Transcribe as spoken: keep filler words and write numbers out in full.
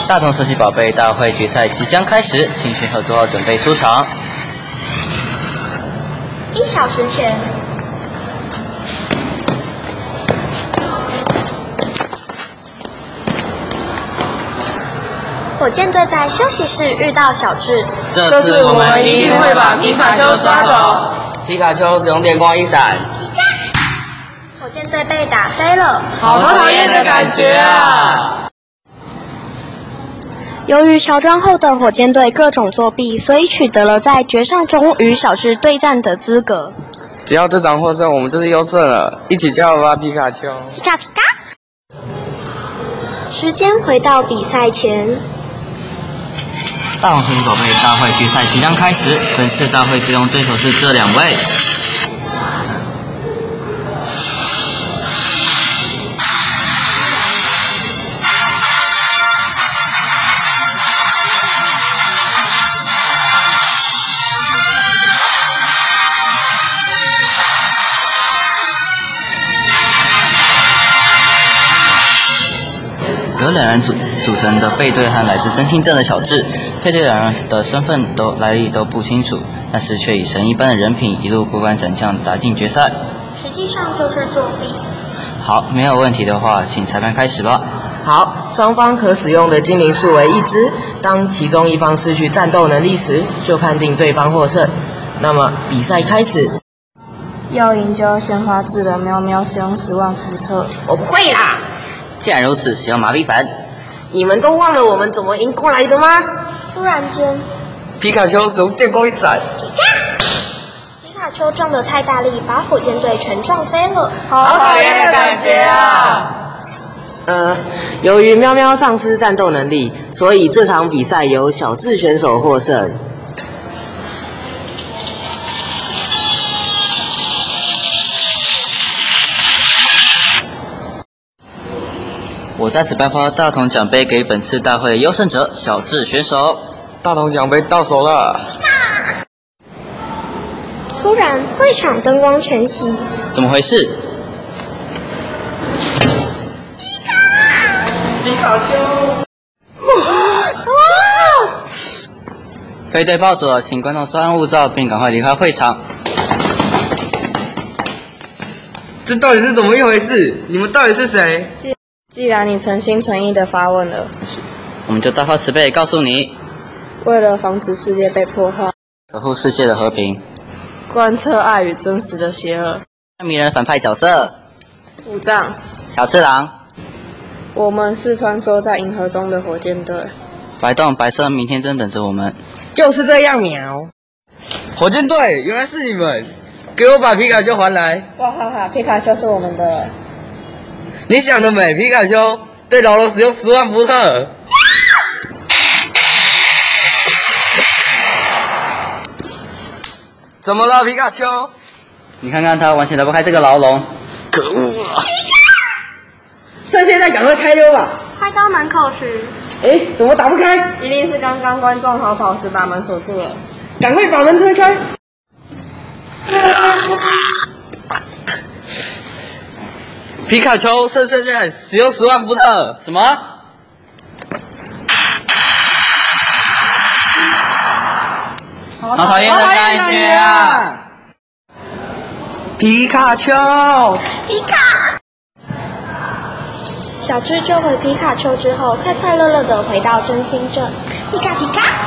大同神奇宝贝大会决赛即将开始，请选手做好准备出场。 一小时前，火箭队在休息室遇到小智。 这次我们一定会把皮卡丘抓走。 皮卡丘使用电光一闪。 火箭队被打飞了， 好讨厌的感觉啊！ 由于乔装后的火箭队各种作弊，所以取得了在决赛中与小智对战的资格。 只要这场获胜，我们就是优胜了。一起加油吧，皮卡丘！ 皮卡皮卡。时间回到比赛前。 大同神奇宝贝大会决赛即将开始，本次大会最终对手是这两位。由两人组组成的费队和来自真心镇的小智，费队两人的身份都来历都不清楚，但是却以神一般的人品一路过关斩将打进决赛。 实际上就是作弊。 好，没有问题的话，请裁判开始吧。 好，双方可使用的精灵数为一只，当其中一方失去战斗能力时，就判定对方获胜。那么比赛开始。 要赢就要先发制人，喵喵使用十万伏特。 我不会啦。 既然如此，使用麻痹粉。 你们都忘了我们怎么赢过来的吗？ 突然间， 皮卡丘使用电光一闪， 皮卡皮卡丘撞得太大力，把火箭队全撞飞了。 好讨厌的感觉啊！呃，由于喵喵丧失战斗能力，所以这场比赛由小智选手获胜。 我在此颁发大同奖杯给本次大会的优胜者小智选手。 大同奖杯到手了。 突然，会场灯光全熄。 怎么回事？ 皮卡丘！ 哇！ 飞队暴走了，请观众稍安勿躁，并赶快离开会场。 这到底是怎么一回事？你们到底是谁？ 既然你诚心诚意的发问了， 我们就大发慈悲告诉你， 为了防止世界被破坏， 守护世界的和平， 贯彻爱与真实的邪恶， 迷人的反派角色五藏， 小次郎， 我们是穿梭在银河中的火箭队。 白洞、白色明天真等着我们。 就是这样喵！ 火箭队，原来是你们！给我把皮卡丘还来！ 哇哈哈，皮卡丘是我们的了。 你想得美，皮卡丘对老罗使用十万伏特。怎么了，皮卡丘？ 你看看他完全打不开这个牢笼。 可恶啊！ 趁现在赶快开溜吧！ 快到门口时， 哎，怎么打不开？ 一定是刚刚观众逃跑时把门锁住了。 赶快把门推开！ 皮卡丘胜胜胜，使用十万伏特。 什么？好讨厌的感觉啊！ 皮卡丘， 皮卡。小智救回皮卡丘之后，快快乐乐的回到真心镇。皮卡皮卡。